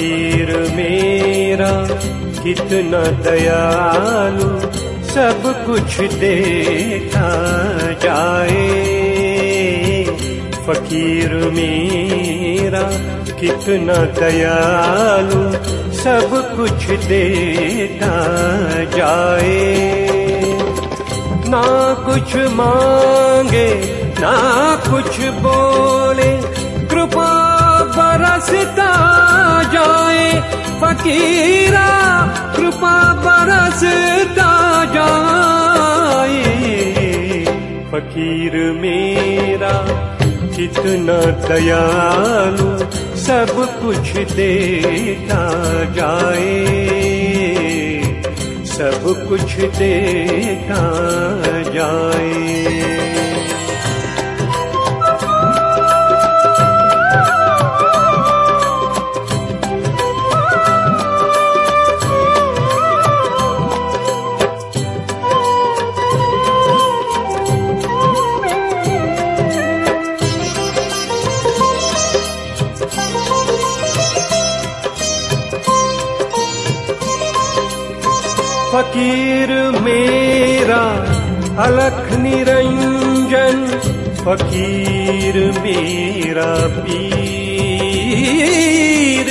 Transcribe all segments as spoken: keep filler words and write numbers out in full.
फकीर मेरा कितना दयालु, सब कुछ देता जाए। फकीर मेरा कितना दयालु, सब कुछ देता जाए। ना कुछ मांगे ना कुछ बोले, कृपा बरसता जाए। फकीरा कृपा बरसता जाए। फकीर मेरा कितना दयालु, सब कुछ देता जाए। सब कुछ देता जाए। फकीर मेरा अलख निरंजन, फकीर मेरा पीर।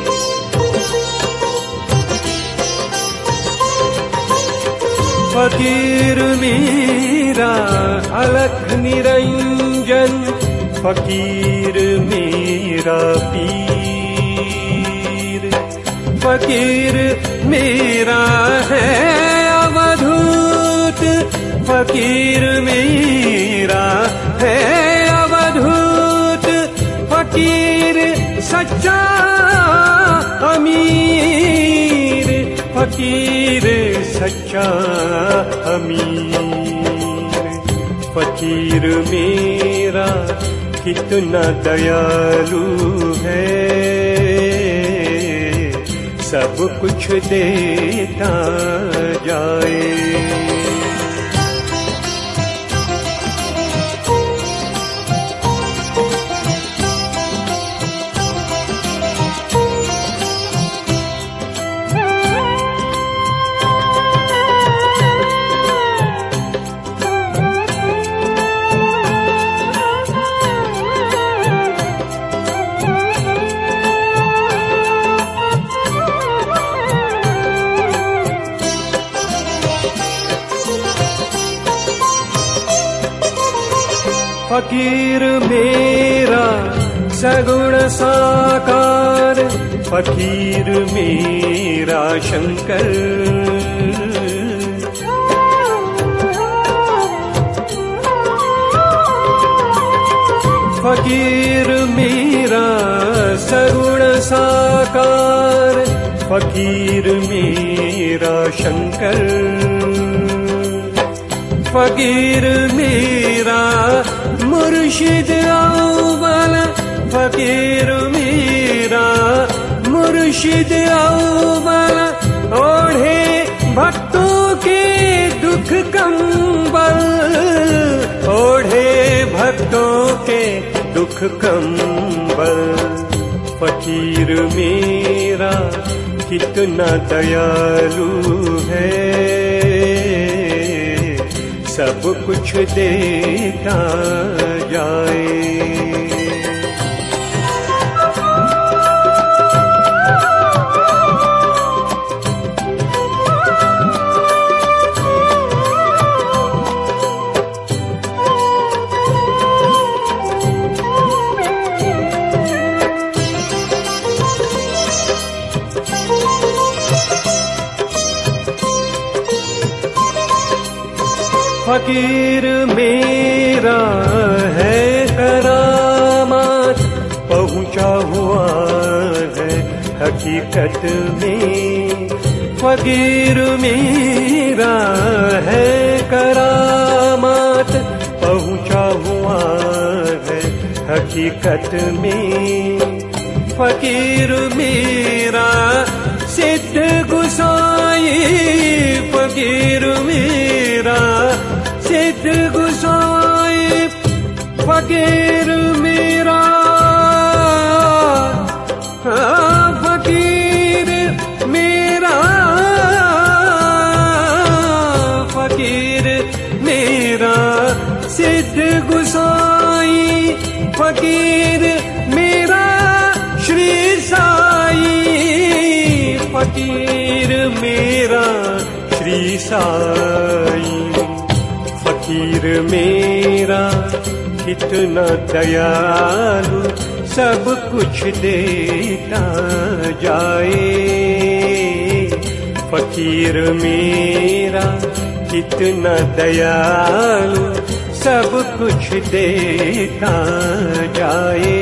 फकीर मेरा अलख निरंजन, फकीर मेरा पीर। फकीर मेरा है अवधूत, फकीर मेरा है अवधूत। फकीर सच्चा अमीर, फकीर सच्चा अमीर। फकीर मेरा कितना दयालु है, सब कुछ देता जाए। फकीर मेरा सगुण साकार, फकीर मेरा शंकर। फकीर मेरा सगुण साकार, फकीर मेरा शंकर। फकीर मेरा मुर्शिद अव्वल, फकीर मेरा मुर्शिद अव्वल। ओढ़े भक्तों के दुख कंबल, ओढ़े भक्तों के दुख कंबल। फकीर मेरा कितना दयालु है, सब कुछ देता जाए। फकीर मेरा है करामात, पहुँचा हुआ है हकीकत में। फकीर मेरा है करामात, पहुँचा हुआ है हकीकत में। फकीर मेरा सिद्ध गुसाई, फकीर मेरा सिद्ध गुसाई। फकीर मेरा फकीर फकीर मेरा श्री साई, फकीर मेरा श्री साई। फकीर मेरा कितना दयालु, सब कुछ देता जाए। फकीर मेरा कितना दयालु, सब कुछ देता जाए।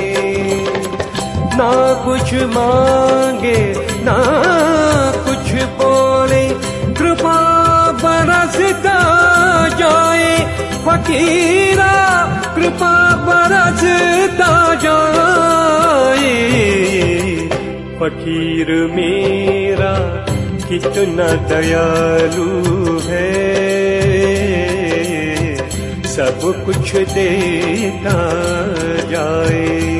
ना कुछ मांगे ना कुछ बोले, कृपा बरसता जाए। फकीरा कृपा बरसता जाए। फकीर मेरा कितना दयालु है, सब कुछ देता जाए।